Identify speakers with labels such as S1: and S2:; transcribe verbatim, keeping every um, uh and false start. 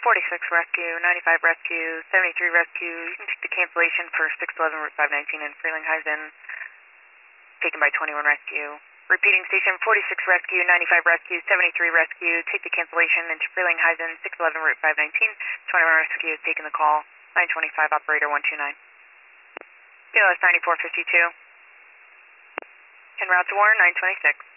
S1: forty-six Rescue, ninety-five Rescue, seventy-three Rescue. You can take the cancellation for six eleven Route five nineteen in Frelinghuysen, taken by twenty-one Rescue. Repeating station forty-six Rescue, ninety-five Rescue, seventy-three Rescue. Take the cancellation into Frelinghuysen, six eleven Route five nineteen. twenty-one Rescue is taking the call. nine twenty-five Operator one two nine. P L S ninety-four fifty-two. En route to Warren, nine twenty-six.